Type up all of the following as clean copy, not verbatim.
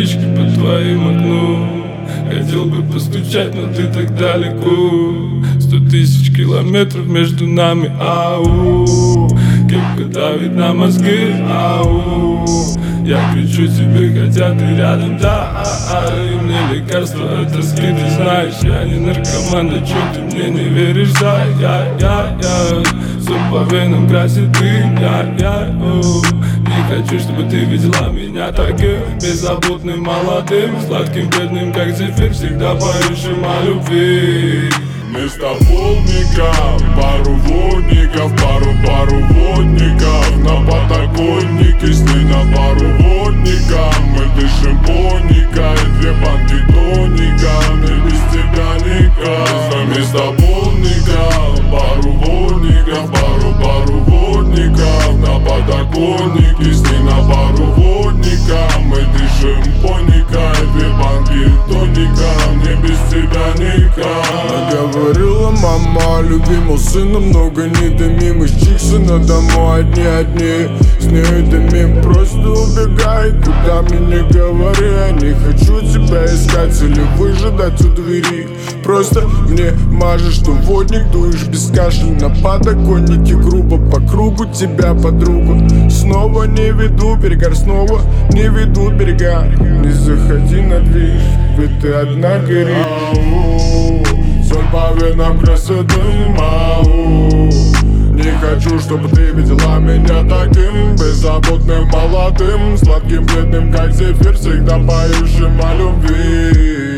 птички под твоим окном. Хотел бы постучать, но ты так далеко. 100 000 километров между нами, ау. Кепка давит на мозги, ау. Я кричу тебе, хотя ты рядом, да. И мне лекарство от тоски, ты знаешь. Я не наркоман, да чё ты мне не веришь, да. Все по венам красит дым, Не хочу, чтобы ты видела меня таким беззаботным, молодым, сладким, бедным, как зефир, всегда поющим о любви. Вместо полника пару водников, пару водников. На подоконнике сни на пару водников. Мы дышим поника и 2 банки тоника. Мне без тебя никак. Вместо полника пару водников, пару водников. На подоконнике сни на пару водников. Мы дышим поника и 2 банки тоника. Мне без тебя никак. Говорила мама, любимого сына много не дымим. Из Чиксона домой одни. С нею дымим, просто убегай, куда мне не говори. Я не хочу тебя искать или выжидать у двери. Просто мне мажешь, что водник, дуешь без кашля. На подоконнике грубо по кругу тебя подругу. Снова не веду перегар, снова не ведут берега. Не заходи на движ, ведь ты одна горишь. Соль по венам красотым, ау. Не хочу, чтобы ты видела меня таким беззаботным, молодым, сладким, бледным, как зефир, всегда поющим о любви,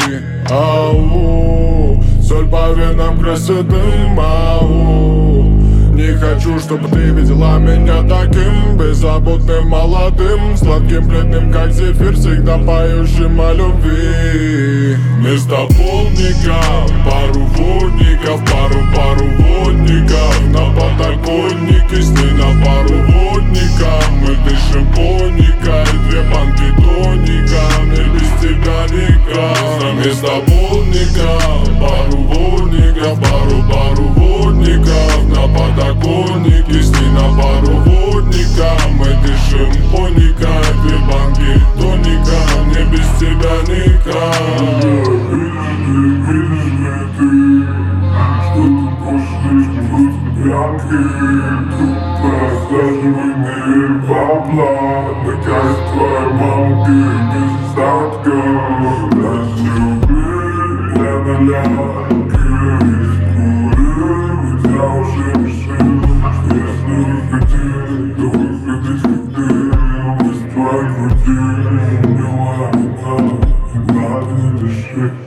ау. Соль по венам красотым, ау. Не хочу, чтобы ты видела меня таким беззаботным, молодым, сладким, бледным, как зефир, всегда поющим о любви. Вместо полника пару водников, пару водников. На подоконнике сни на пару водников. Мы дышим поника и 2 банки тоника. Мне без тебя никак. Вместо полника пару водников, пару водников. На подоконнике сни на пару водников. Мы дышим поника и 2 банки тоника. Мне без тебя никак. Видишь ли ты, что ты пошли в пьянки? Тут просаживание бабла. Такая твоя мамка без остатка. Разлюбли я налянки. Скоро я уже решил, что если выходил, то выходить как ты. Без твоих людей, милая, надо не дышать.